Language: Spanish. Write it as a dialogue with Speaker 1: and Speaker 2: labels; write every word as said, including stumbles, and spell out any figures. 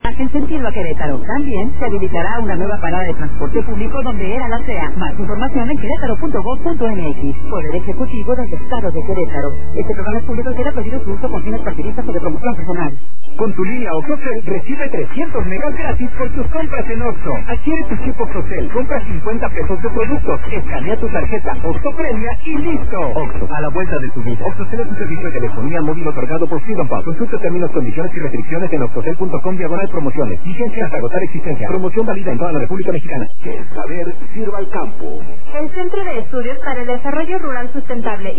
Speaker 1: En sentido a Querétaro. También se habilitará una nueva parada de transporte público donde era la C E A. Más información en querétaro punto gob punto eme equis. Poder Ejecutivo del Estado de Querétaro. Este programa es público y será prohibido su uso con fines partidistas o de promoción personal.
Speaker 2: Con tu línea Oxocel recibe trescientos megas gratis por tus compras en Oxxo. Adquiere tu chip Oxocel, compra cincuenta pesos de productos, escanea tu tarjeta Oxxo Premia y listo. Oxxo, a la vuelta de tu vida. Oxocel es un servicio de telefonía móvil otorgado por Freedom Pub. Consulta términos, condiciones y restricciones en oxocel punto com diagonal promociones. Vigencia hasta agotar existencia. Promoción válida en toda la República Mexicana.
Speaker 3: Que el saber sirva al campo.
Speaker 4: El Centro de Estudios para el Desarrollo Rural Sustentable